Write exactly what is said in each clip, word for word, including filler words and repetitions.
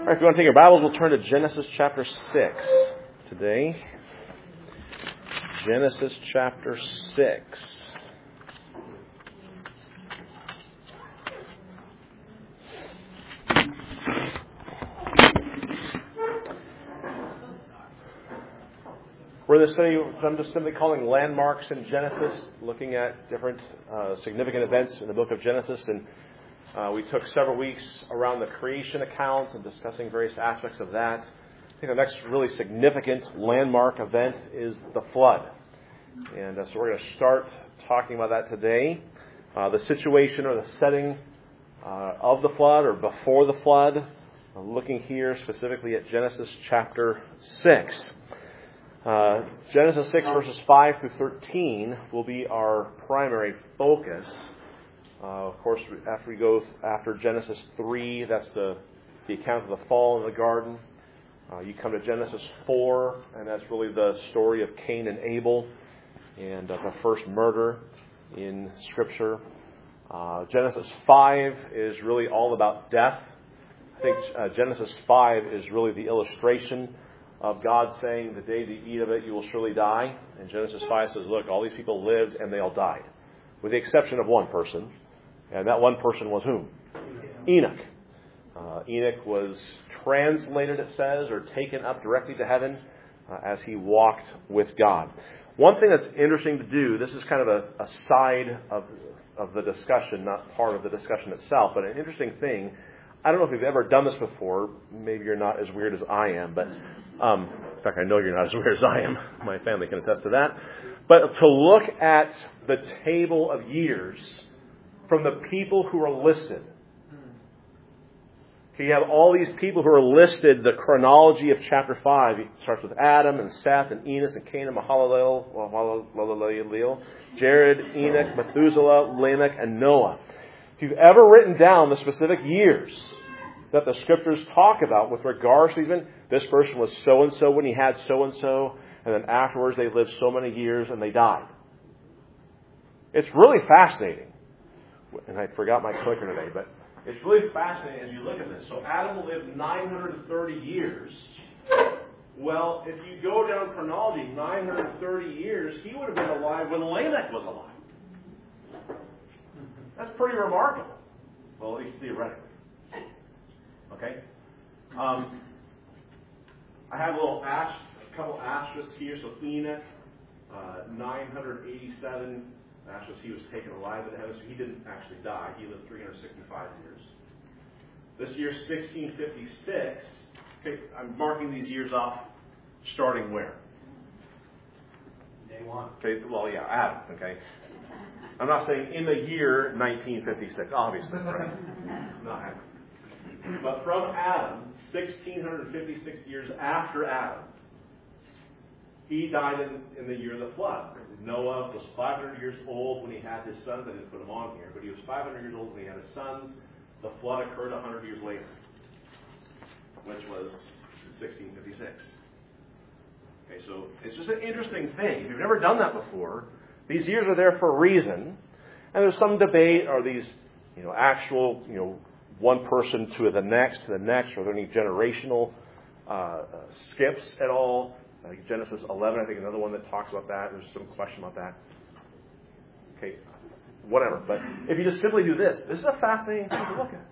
All right, if you want to take your Bibles, we'll turn to Genesis chapter six today. Genesis chapter six. We're in the study I'm just simply calling landmarks in Genesis, looking at different uh, significant events in the book of Genesis. And uh, we took several weeks around the creation account and discussing various aspects of that. I think the next really significant landmark event is the flood. And uh, so we're going to start talking about that today. Uh, the situation or the setting uh, of the flood or before the flood. I'm looking here specifically at Genesis chapter six. Uh, Genesis six verses five through thirteen will be our primary focus. Uh, of course, after we go after Genesis three, that's the, the account of the fall in the garden. Uh, you come to Genesis four, and that's really the story of Cain and Abel and uh, the first murder in Scripture. Uh, Genesis five is really all about death. I think uh, Genesis five is really the illustration of God saying, the day that you eat of it, you will surely die. And Genesis five says, look, all these people lived and they all died, with the exception of one person. And that one person was whom? Enoch. Uh, Enoch was translated, it says, or taken up directly to heaven uh, as he walked with God. One thing that's interesting to do, this is kind of a, a side of, of the discussion, not part of the discussion itself, but an interesting thing. I don't know if you've ever done this before. Maybe you're not as weird as I am, but um, in fact, I know you're not as weird as I am. My family can attest to that. But to look at the table of years from the people who are listed. Okay, you have all these people who are listed, the chronology of chapter five. It starts with Adam and Seth and Enos and Cain and Mahalalel, Mahalalel, Jared, Enoch, Methuselah, Lamech, and Noah. If you've ever written down the specific years that the Scriptures talk about with regards to even this person was so-and-so when he had so-and-so, and then afterwards they lived so many years and they died. It's really fascinating. And I forgot my clicker today, but it's really fascinating as you look at this. So Adam lived nine hundred thirty years. Well, if you go down chronology, nine hundred thirty years, he would have been alive when Lamech was alive. That's pretty remarkable. Well, at least theoretically. Okay? Um, I have a little ash, a couple asterisks here. So Enoch, uh, nine hundred eighty-seven asterisks, he was taken alive in heaven, so he didn't actually die. He lived three hundred sixty-five years. This year, sixteen fifty-six. Okay, I'm marking these years off starting where? Day one. Okay, well, yeah, Adam, okay? I'm not saying in the year nineteen fifty-six, obviously, right? Not happening. But from Adam, sixteen fifty-six years after Adam, he died in, in the year of the flood. Noah was five hundred years old when he had his sons. I didn't put them on here, but he was five hundred years old when he had his sons. The flood occurred one hundred years later, which was sixteen fifty-six. Okay, so it's just an interesting thing. If you've never done that before, these years are there for a reason, and there's some debate: are these, you know, actual, you know, one person to the next, to the next? Are there any generational uh, uh, skips at all? Like Genesis eleven, I think another one that talks about that. There's some question about that. Okay, whatever. But if you just simply do this, this is a fascinating thing to look at.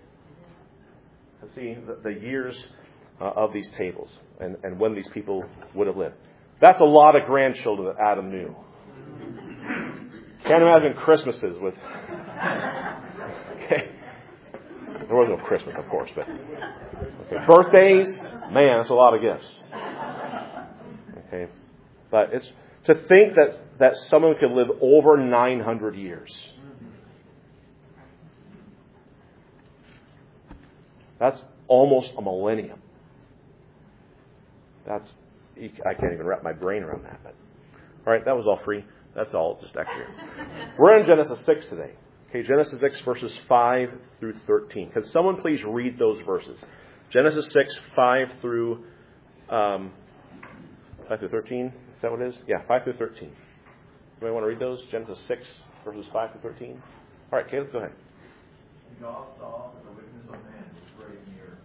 To see the, the years uh, of these tables and, and when these people would have lived. That's a lot of grandchildren that Adam knew. Can't imagine Christmases with... Okay. There was no Christmas, of course, but... Okay. Birthdays, man, that's a lot of gifts. Okay. But it's to think that, that someone could live over nine hundred years. That's almost a millennium. That's... I can't even wrap my brain around that. But, all right, that was all free. That's all just extra. We're in Genesis six today. Okay, Genesis six verses five through thirteen. Can someone please read those verses? Genesis six, five through um, five through thirteen. Is that what it is? Yeah, five through thirteen. Do you want to read those? Genesis six verses five through thirteen. All right, Caleb, go ahead. And God saw that the wickedness of man was very near,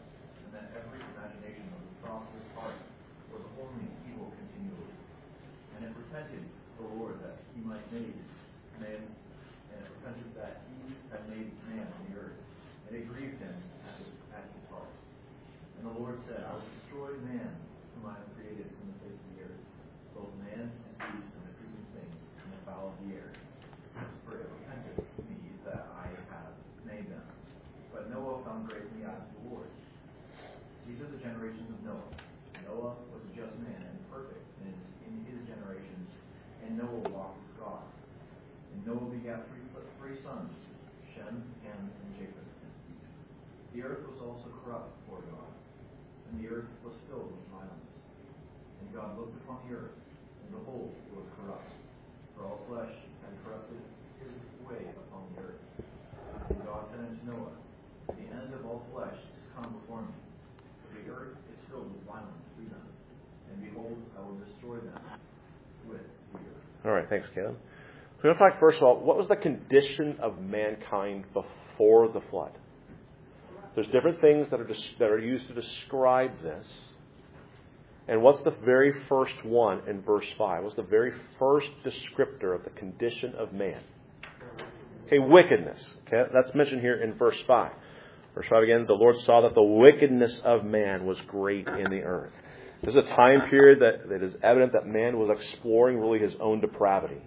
and that every imagination of the thoughts of his heart was only evil continually. And it repented the Lord that he might make man, and it repented that he had made man on the earth. And it grieved him at his, at his heart. And the Lord said, I will destroy man whom I have created from the face of the earth, both man and beast and the creeping thing and the fowl of the air. For it repented me that I have made them. But Noah found grace in the eyes of the Lord. These are the generations of Noah. Noah was a just man and perfect in his, in his generations, and Noah walked with God. And Noah begat three, three sons, Shem, Ham, and Japheth. The earth was also corrupt before God, and the earth was filled with violence. And God looked upon the earth, and behold, it was corrupt, for all flesh had corrupted his way upon the earth. And God said unto Noah, the end of all flesh is come before me, for the earth is filled with violence through them. And behold, I will destroy them with the earth. All right, thanks, Caleb. So we're going to talk first of all, what was the condition of mankind before the flood? There's different things that are that are used to describe this. And what's the very first one in verse five? What's the very first descriptor of the condition of man? Okay, wickedness. Okay, that's mentioned here in verse five. Verse five again, the Lord saw that the wickedness of man was great in the earth. This is a time period that, that is evident that man was exploring really his own depravity.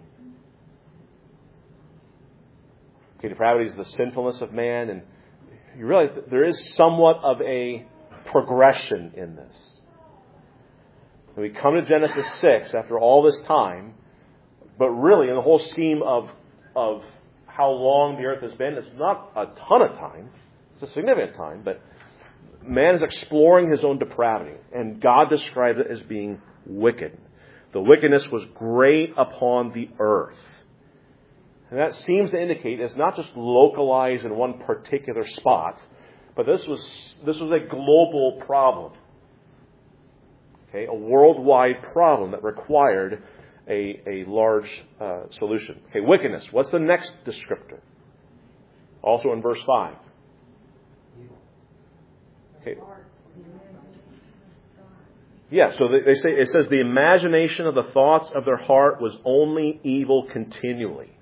Okay, depravity is the sinfulness of man, and you realize that there is somewhat of a progression in this. And we come to Genesis six after all this time, but really in the whole scheme of, of how long the earth has been, it's not a ton of time. It's a significant time, but man is exploring his own depravity, and God describes it as being wicked. The wickedness was great upon the earth. And that seems to indicate it's not just localized in one particular spot, but this was this was a global problem. Okay, a worldwide problem that required a, a large uh, solution. Okay, wickedness. What's the next descriptor? Also in verse five. Okay. Yeah, so they, they say it says the imagination of the thoughts of their heart was only evil continually.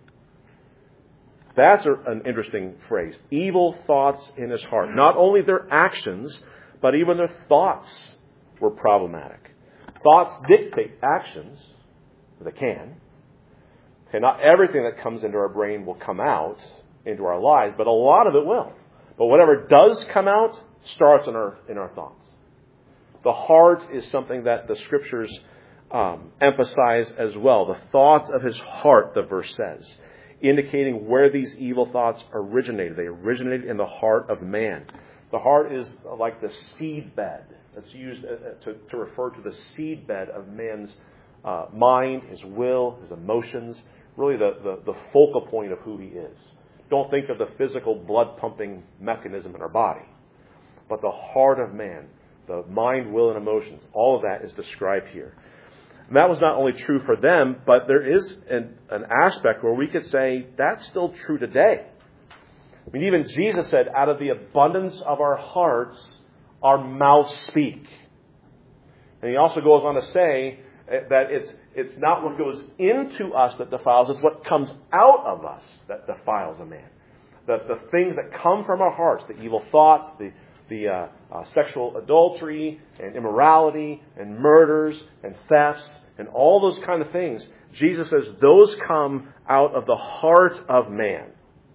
That's a, an interesting phrase. Evil thoughts in his heart. Not only their actions, but even their thoughts were problematic. Thoughts dictate actions. They can. Okay, not everything that comes into our brain will come out into our lives, but a lot of it will. But whatever does come out starts in our in our thoughts. The heart is something that the Scriptures um, emphasize as well. The thoughts of his heart, the verse says, indicating where these evil thoughts originated. They originated in the heart of man. The heart is like the seed bed that's used to, to refer to the seed bed of man's uh, mind, his will, his emotions, really the, the, the focal point of who he is. Don't think of the physical blood pumping mechanism in our body, but the heart of man, the mind, will, and emotions, all of that is described here. And that was not only true for them, but there is an, an aspect where we could say that's still true today. I mean, even Jesus said, out of the abundance of our hearts, our mouths speak. And he also goes on to say that it's it's not what goes into us that defiles, it's what comes out of us that defiles a man. The, the things that come from our hearts, the evil thoughts, the the uh, uh, sexual adultery and immorality and murders and thefts and all those kind of things. Jesus says those come out of the heart of man.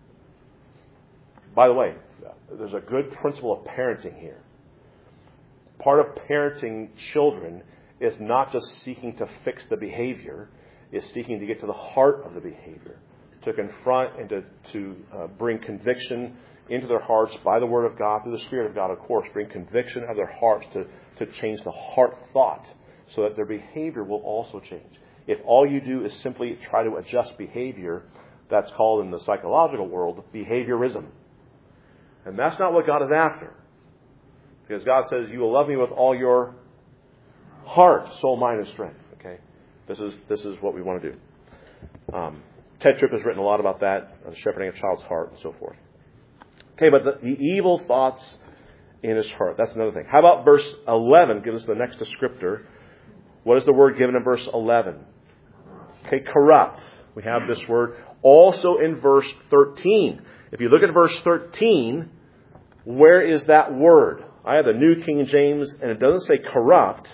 By the way, there's a good principle of parenting here. Part of parenting children is not just seeking to fix the behavior, is seeking to get to the heart of the behavior, to confront and to, to uh, bring conviction into their hearts by the Word of God, through the Spirit of God, of course, bring conviction of their hearts to, to change the heart thought so that their behavior will also change. If all you do is simply try to adjust behavior, that's called in the psychological world behaviorism. And that's not what God is after. Because God says, you will love me with all your heart, soul, mind, and strength. Okay, This is this is what we want to do. Um, Ted Tripp has written a lot about that, uh, shepherding a child's heart and so forth. Okay, but the, the evil thoughts in his heart. That's another thing. How about verse eleven? Give us the next descriptor. What is the word given in verse eleven? Okay, corrupt. We have this word also in verse thirteen. If you look at verse thirteen, where is that word? I have the New King James, and it doesn't say corrupt.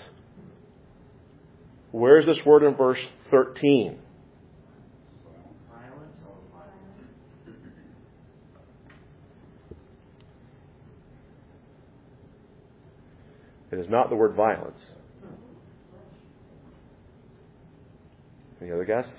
Where is this word in verse thirteen? It is not the word violence. Any other guess?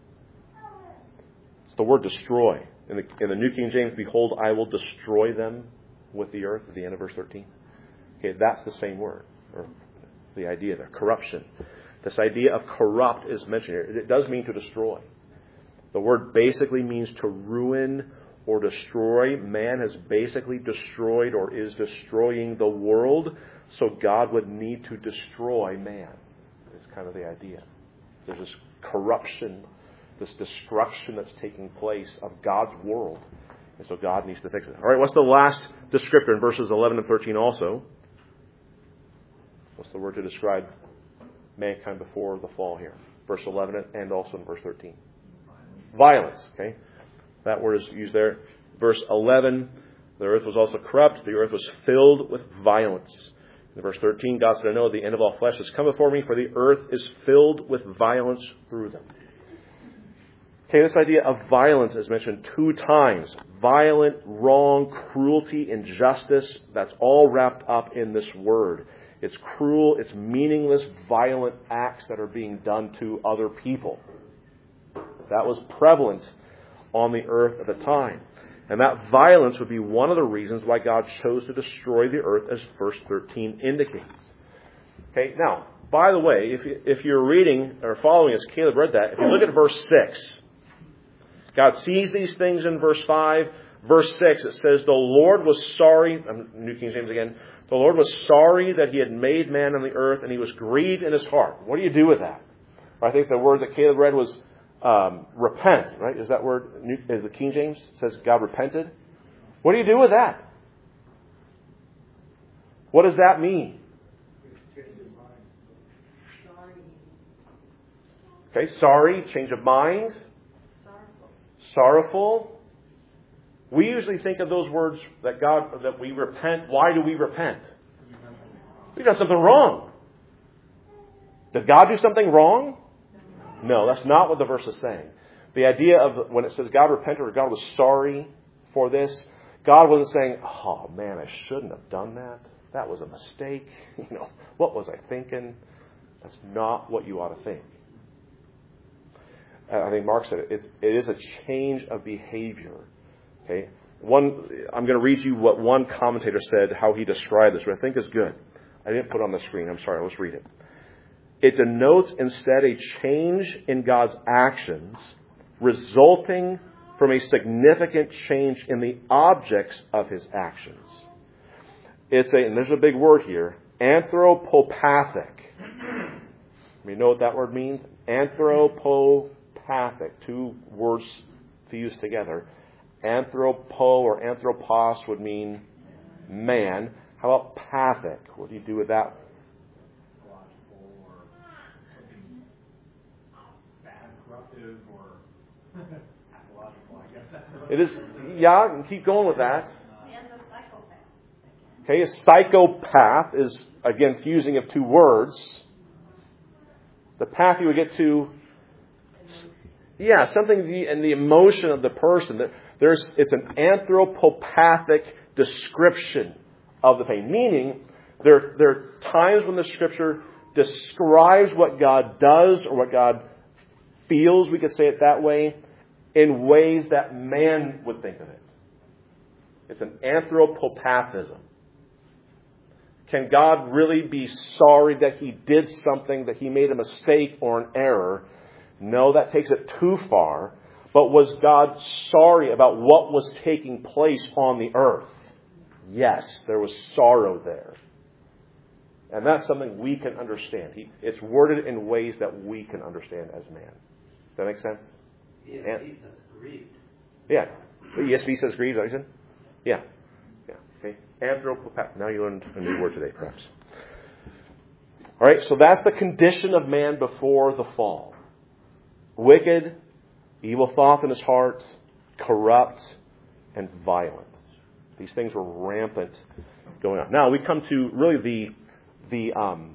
It's the word destroy. In the, in the New King James, behold, I will destroy them with the earth at the end of verse thirteen. Okay, that's the same word, or the idea there, corruption. This idea of corrupt is mentioned here. It does mean to destroy. The word basically means to ruin or destroy. Man has basically destroyed or is destroying the world, so God would need to destroy man. It's kind of the idea. There's this corruption, this destruction that's taking place of God's world. And so God needs to fix it. All right, what's the last descriptor in verses eleven and thirteen also? What's the word to describe mankind before the fall here? Verse eleven and also in verse thirteen. Violence, okay? That word is used there. Verse eleven, the earth was also corrupt. The earth was filled with violence. In verse thirteen, God said, I know the end of all flesh has come before me, for the earth is filled with violence through them. Okay, this idea of violence is mentioned two times. Violent, wrong, cruelty, injustice, that's all wrapped up in this word. It's cruel, it's meaningless, violent acts that are being done to other people. That was prevalent on the earth at the time. And that violence would be one of the reasons why God chose to destroy the earth, as verse thirteen indicates. Okay, now, by the way, if, you, if you're reading or following as Caleb read that, if you look at verse six, God sees these things in verse five. Verse six, it says, the Lord was sorry, New King James again, the Lord was sorry that he had made man on the earth, and he was grieved in his heart. What do you do with that? I think the word that Caleb read was um, repent, right? Is that word, is the King James says God repented? What do you do with that? What does that mean? Okay, sorry, change of mind. Sorrowful. We usually think of those words that God, that we repent. Why do we repent? We've done something wrong. Did God do something wrong? No, that's not what the verse is saying. The idea of when it says God repented or God was sorry for this, God wasn't saying, oh man, I shouldn't have done that. That was a mistake. You know, what was I thinking? That's not what you ought to think. I think Mark said it. It's, it is a change of behavior. Okay. One, I'm going to read you what one commentator said, how he described this, which I think is good. I didn't put it on the screen. I'm sorry. Let's read it. It denotes instead a change in God's actions resulting from a significant change in the objects of his actions. It's a, and there's a big word here, anthropopathic. You know what that word means? Anthropopathic. Two words fused together. Anthropo or anthropos would mean man. How about pathic? What do you do with that? It is, yeah, and keep going with that. Okay, a psychopath is, again, fusing of two words. The path you would get to, yeah, something the, and the emotion of the person. That there's, it's an anthropopathic description of the pain. Meaning, there, there are times when the Scripture describes what God does or what God feels, we could say it that way, in ways that man would think of it. It's an anthropopathism. Can God really be sorry that he did something, that he made a mistake or an error? No, that takes it too far. But was God sorry about what was taking place on the earth? Yes, there was sorrow there. And that's something we can understand. He, it's worded in ways that we can understand as man. Does that make sense? E S V says grieved. Yeah. The E S V says grieved, is that what you said? Yeah. Yeah. Okay? Anthropopath. Now you learned a new word today, perhaps. All right, so that's the condition of man before the fall. Wicked, evil thoughts in his heart, corrupt, and violent. These things were rampant going on. Now we come to really the the um,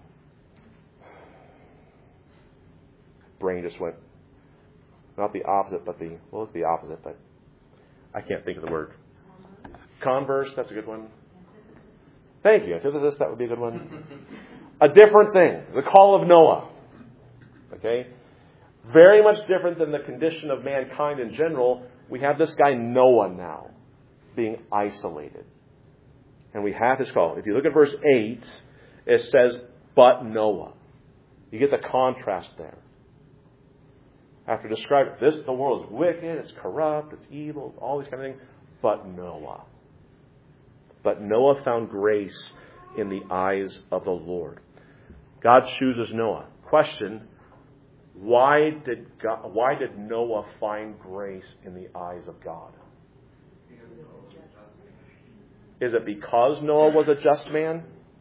brain just went not the opposite, but the what was the opposite? But I can't think of the word. Converse. That's a good one. Thank you. Antithesis. That would be a good one. A different thing. The call of Noah. Okay. Very much different than the condition of mankind in general. We have this guy Noah now being isolated. And we have his call. If you look at verse eight, it says, but Noah. You get the contrast there. After describing this, the world is wicked, it's corrupt, it's evil, all these kind of things. But Noah. But Noah found grace in the eyes of the Lord. God chooses Noah. Question, why did God, why did Noah find grace in the eyes of God? Is it because Noah was a just man?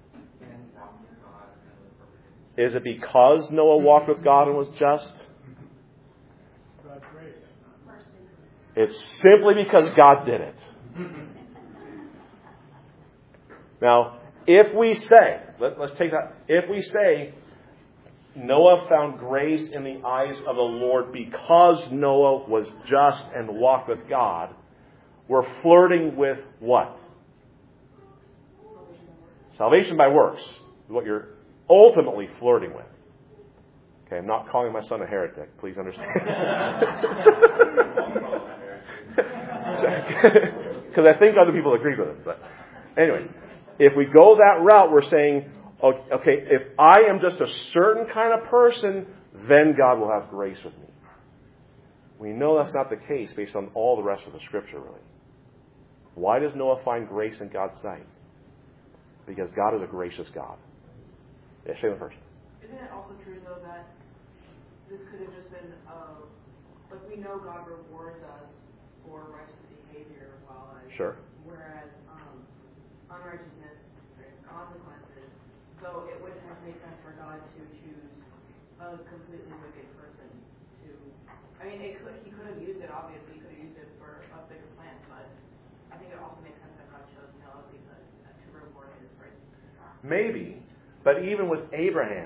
Is it because Noah walked with God and was just? It's simply because God did it. Now, if we say, let, let's take that, if we say Noah found grace in the eyes of the Lord because Noah was just and walked with God, we're flirting with what? Salvation by works is what you're ultimately flirting with. Okay, I'm not calling my son a heretic. Please understand. Because I think other people agree with it. But anyway, if we go that route, we're saying, okay, if I am just a certain kind of person, then God will have grace with me. We know that's not the case based on all the rest of the Scripture, really. Why does Noah find grace in God's sight? Because God is a gracious God. Yeah, Shayla first. Isn't it also true, though, that this could have just been, uh, like we know God rewards us for righteous behavior, while as, sure. whereas um, unrighteousness, there's consequences. So it wouldn't have made sense for God to choose a completely wicked person to. I mean, it could, he could have used it. Obviously, he could have used it for a bigger plan, but I think it also makes sense that God chose Noah because uh, to reward his grace. Maybe, but even with Abraham,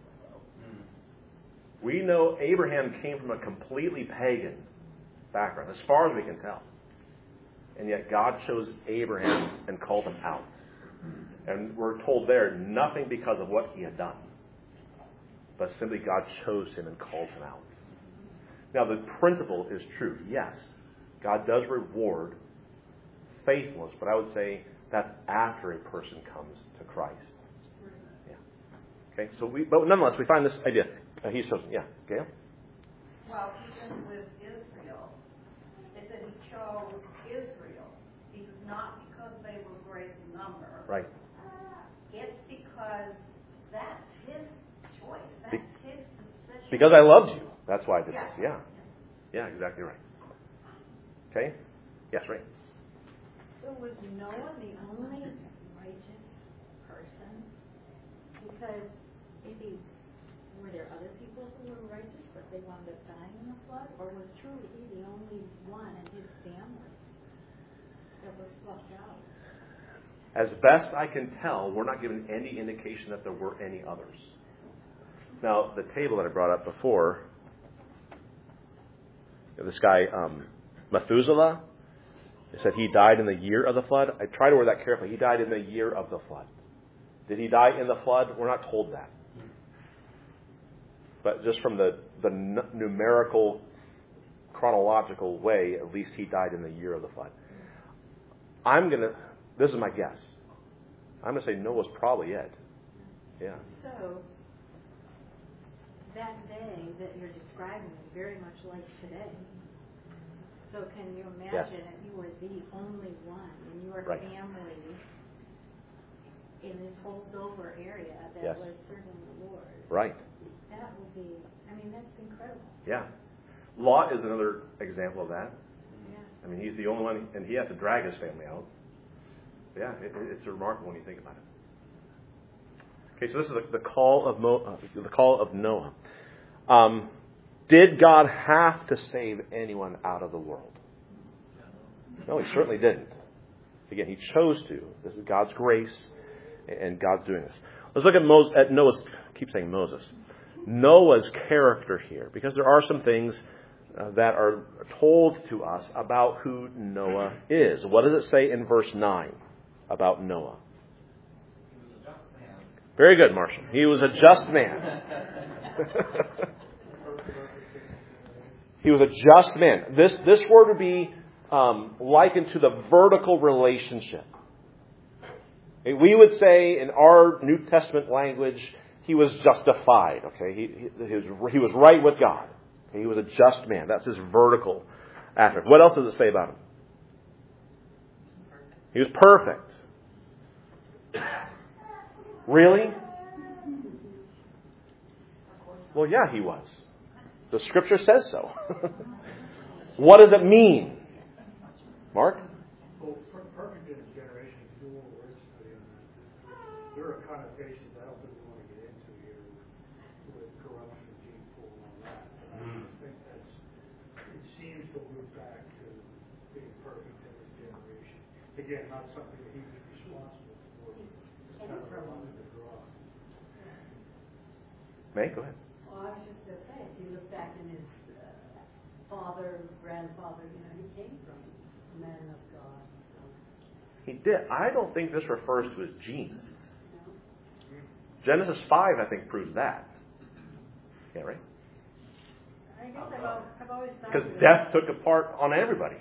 we know Abraham came from a completely pagan background, as far as we can tell. And yet God chose Abraham and called him out. And we're told there, nothing because of what he had done, but simply God chose him and called him out. Now the principle is true. Yes, God does reward faithfulness, but I would say that's after a person comes to Christ. Yeah. Okay. So we, but nonetheless, we find this idea. Uh, he's chosen. Yeah. Gail? Well, even with Israel, it said he chose Israel. It's not because they were great in number. Right. It's because that's his choice. That's Be- his decision. Because I loved you. That's why I did yeah. this. Yeah. Yeah, exactly right. Okay? Yes, right. So was Noah the only righteous person? Because maybe were there other people who were righteous, but they wound up dying in the flood? Or was truly he the only one in his family that was flushed out? As best I can tell, we're not given any indication that there were any others. Now, the table that I brought up before, this guy, um, Methuselah, it said he died in the year of the flood. I try to word that carefully. He died in the year of the flood. Did he die in the flood? We're not told that. But just from the, the n- numerical, chronological way, at least he died in the year of the flood. I'm going to, this is my guess. I'm going to say Noah's probably it. Yeah. So, that day that you're describing is very much like today. So can you imagine Yes. if you were the only one in your Right. family in this holdover area that Yes. was serving the Lord? Right. That would be, I mean, that's incredible. Yeah. Lot is another example of that. Yeah. I mean, he's the only one, and he has to drag his family out. Yeah, it, it's remarkable when you think about it. Okay, so this is the, the call of Mo, uh, the call of Noah. Um, did God have to save anyone out of the world? No, He certainly didn't. Again, He chose to. This is God's grace, and God's doing this. Let's look at, Moses, at Noah's. I keep saying Moses. Noah's character here, because there are some things uh, that are told to us about who Noah is. What does it say in verse nine about Noah? He was a just man. Very good, Marshall. He was a just man. He was a just man. This this word would be um, likened to the vertical relationship. We would say in our New Testament language, he was justified. Okay, he he, he was he was right with God. Okay? He was a just man. That's his vertical aspect. What else does it say about him? He was perfect. Really? Well, yeah, he was. The Scripture says so. What does it mean, Mark? Well, perfect in his generation is a little word study on that. There are connotations I don't think we want to get into here with corruption, gene pool, and all that. But I think that's, it seems to loop back to being perfect in his generation. Again, not something that he was responsible for. It's kind of a line to draw. May, go ahead. Well, I was just going to say, if you look back in his uh, father, grandfather, you know, he came from a man of God. So. He did. I don't think this refers to his genes. No. Genesis five, I think, proves that. Yeah, right? I guess I've, al- I've always thought Because that- death took a part on everybody.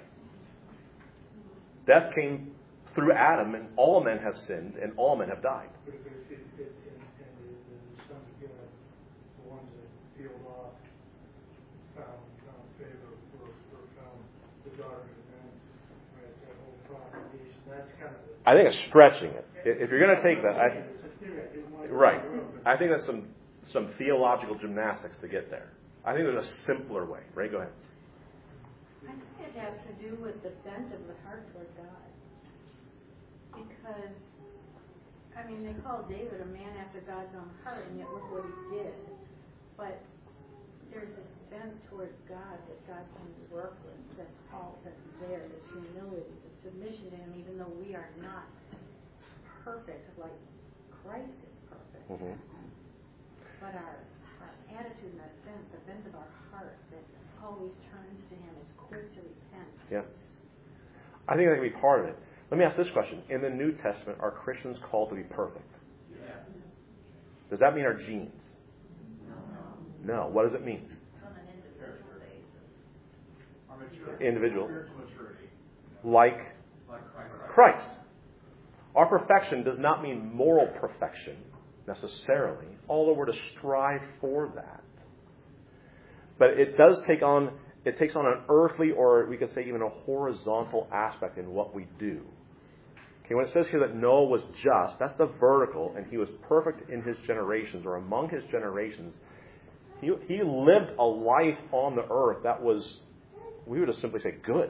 Death came through Adam, and all men have sinned, and all men have died. But if it, it, it, and, and the, the sons of God, the ones that peeled off, found, found favor for, for found the daughters of men, right, that whole propagation, that's kind of the... I think it's stretching it. If you're going to take that, I, It's a theory, I didn't want to- right. I think that's some, some theological gymnastics to get there. I think there's a simpler way. Ray, go ahead. I think it has to do with the bent of the heart toward God. Because, I mean, they call David a man after God's own heart, and yet look what he did. But there's this bent toward God that God can work with. That's all that's there. This humility, the submission to Him, even though we are not perfect like Christ is perfect. Mm-hmm. But our, our attitude and our bent, the bent of our heart that always turns to Him, is quick to repent. Yeah. I think that can be part of it. Let me ask this question. In the New Testament, are Christians called to be perfect? Yes. Does that mean our genes? No. What does it mean? On an individual basis. Our maturity. Individual. Spiritual maturity. Like Like Christ. Christ. Our perfection does not mean moral perfection, necessarily, although we're to strive for that. But it does take on, it takes on an earthly, or we could say even a horizontal aspect in what we do. Okay, when it says here that Noah was just, that's the vertical, and he was perfect in his generations, or among his generations. He, he lived a life on the earth that was, we would just simply say, good.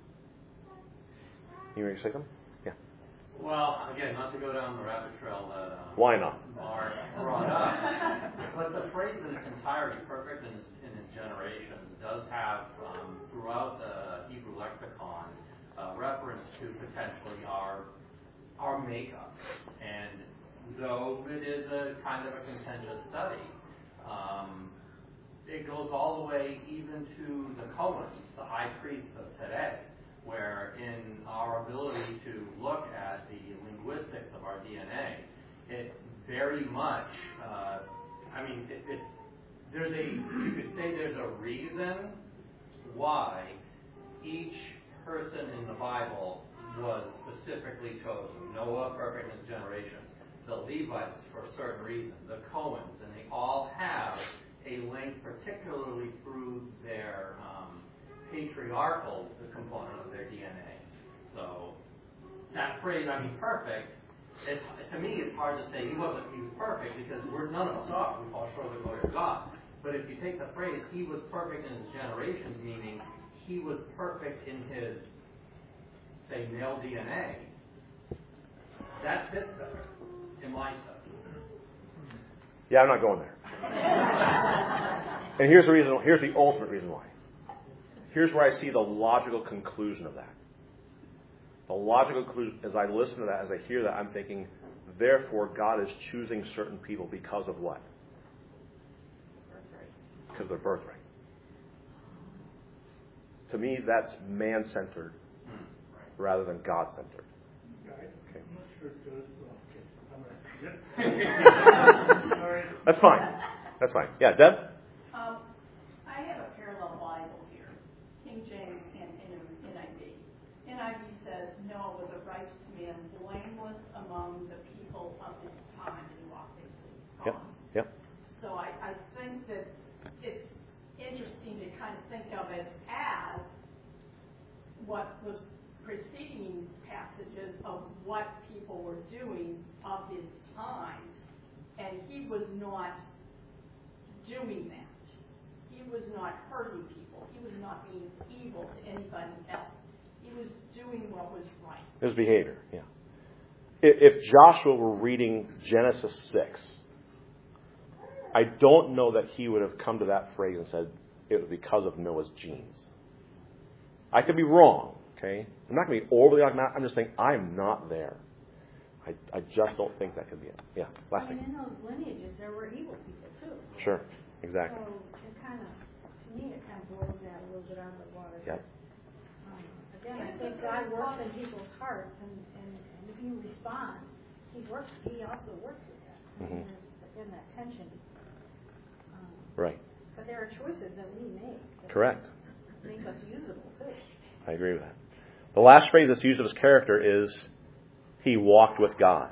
You ready to say something? Yeah. Well, again, not to go down the rabbit trail that uh, Why not? Mark brought up, but the phrase in its entirety, perfect in his, in his generation, does have, um, throughout the Hebrew lexicon, uh, reference to potentially our our makeup. And though it is a kind of a contentious study, um, it goes all the way even to the Cohens, the high priests of today, where in our ability to look at the linguistics of our D N A, it very much, uh, I mean, it, it, there's a, you could say there's a reason why each person in the Bible was specifically chosen. Noah, perfect in his generations. The Levites, for a certain reason. The Cohens, and they all have a link, particularly through their um, patriarchal component of their D N A. So that phrase, I mean, perfect, it's, to me, it's hard to say he wasn't. He was perfect because we're none of us are. We fall short of the glory of God. But if you take the phrase, he was perfect in his generations, meaning he was perfect in his, say, male D N A, That fits better in my stuff. Yeah, I'm not going there. And here's the reason. Here's the ultimate reason why. Here's where I see the logical conclusion of that. The logical conclusion, as I listen to that, as I hear that, I'm thinking, therefore, God is choosing certain people because of what? Because of their birthright. To me, that's man-centered rather than God-centered. Okay. That's fine. That's fine. Yeah, Deb? Um, I have a parallel Bible here, King James and N I V. N I V says Noah was a righteous man, blameless among the people of his time, and obviously Yep. gone. Yep. So I, I think that it's interesting to kind of think of it as what was preceding passages of what people were doing of his time, and he was not doing that. He was not hurting people. He was not being evil to anybody else. He was doing what was right. His behavior, yeah. If Joshua were reading Genesis six, I don't know that he would have come to that phrase and said it was because of Noah's genes. I could be wrong, okay? I'm not going to be overly dogmatic. I'm just saying I'm not there. I, I just don't think that could be it. Yeah, last I mean, thing. in those lineages, there were evil people too. Sure, exactly. So it kind of, to me, it kind of blows that a little bit out of the water. Yep. Um, again, I think God works in people's hearts, and, and, and if you respond, He works. He also works with that. Mm-hmm. And there's again that tension. Um, Right. But there are choices that we make. That Correct. Make us usable too. I agree with that. The last phrase that's used of his character is, he walked with God.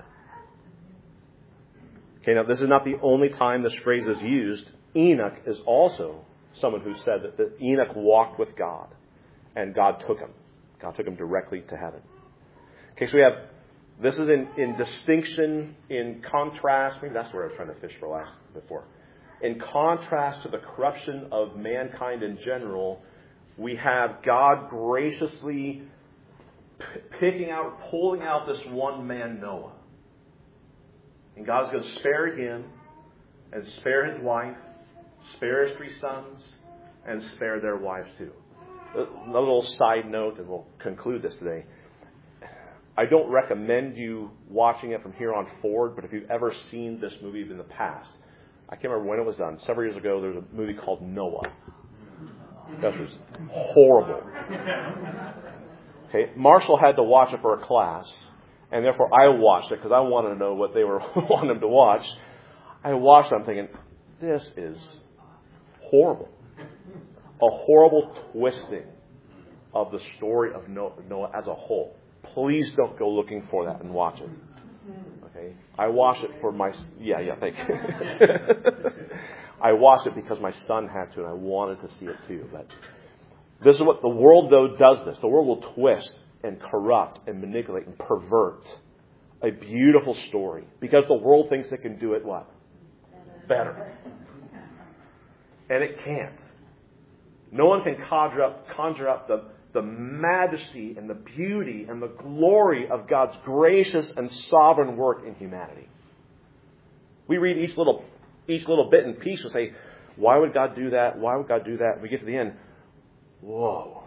Okay, now this is not the only time this phrase is used. Enoch is also someone who said that, that Enoch walked with God, and God took him. God took him directly to heaven. Okay, so we have, this is in, in distinction, in contrast, maybe that's where I was trying to fish for last before. In contrast to the corruption of mankind in general, we have God graciously p- picking out, pulling out this one man, Noah. And God's going to spare him, and spare his wife, spare his three sons, and spare their wives too. A little side note, and we'll conclude this today. I don't recommend you watching it from here on forward, but if you've ever seen this movie in the past, I can't remember when it was done. Several years ago, there was a movie called Noah. That was horrible. Okay, Marshall had to watch it for a class, and therefore I watched it because I wanted to know what they were wanting him to watch. I watched it, I'm thinking, this is horrible. A horrible twisting of the story of Noah as a whole. Please don't go looking for that and watch it. Okay, I watched it for my yeah yeah thank you. I watched it because my son had to, and I wanted to see it too. But this is what the world though does. This the world will twist and corrupt and manipulate and pervert a beautiful story because the world thinks it can do it what better, and it can't. No one can conjure up conjure up the the majesty and the beauty and the glory of God's gracious and sovereign work in humanity. We read each little each little bit and piece and say, why would God do that? Why would God do that? And we get to the end, whoa.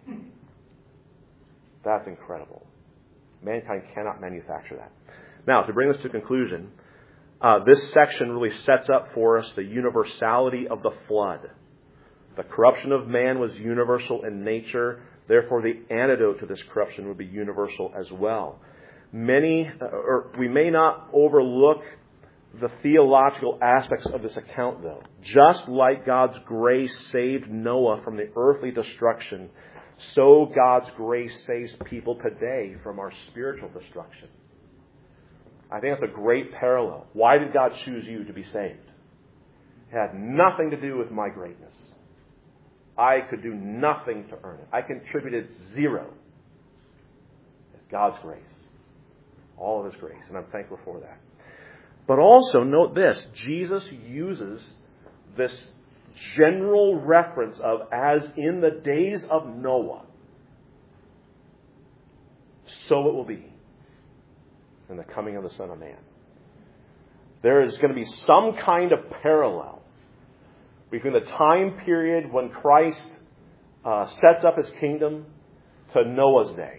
That's incredible. Mankind cannot manufacture that. Now, to bring this to conclusion, uh, this section really sets up for us the universality of the flood. The corruption of man was universal in nature. Therefore, the antidote to this corruption would be universal as well. Many, or we may not overlook the theological aspects of this account, though. Just like God's grace saved Noah from the earthly destruction, so God's grace saves people today from our spiritual destruction. I think that's a great parallel. Why did God choose you to be saved? It had nothing to do with my greatness. I could do nothing to earn it. I contributed zero. It's God's grace. All of His grace. And I'm thankful for that. But also, note this. Jesus uses this general reference of as in the days of Noah, so it will be. and the coming of the Son of Man. There is going to be some kind of parallel between the time period when Christ uh, sets up his kingdom to Noah's day.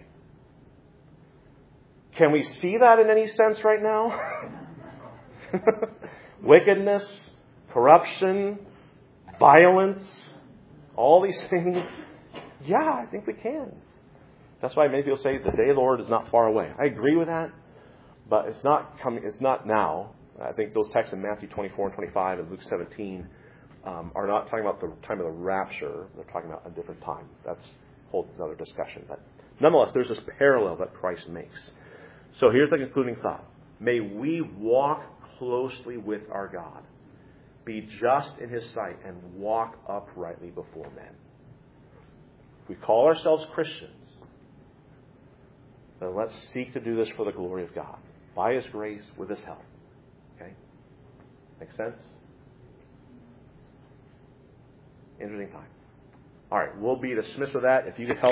Can we see that in any sense right now? Wickedness, corruption, violence, all these things. Yeah, I think we can. That's why many people say the day of the Lord is not far away. I agree with that, but it's not coming. It's not now. I think those texts in Matthew twenty-four and twenty-five and Luke seventeen um, are not talking about the time of the rapture. They're talking about a different time. That's a whole another discussion. But nonetheless, there's this parallel that Christ makes. So here's the concluding thought. May we walk closely with our God, be just in his sight, and walk uprightly before men. If we call ourselves Christians, then let's seek to do this for the glory of God, by his grace, with his help. Okay? Make sense? Interesting time. All right, we'll be dismissed with that. If you could help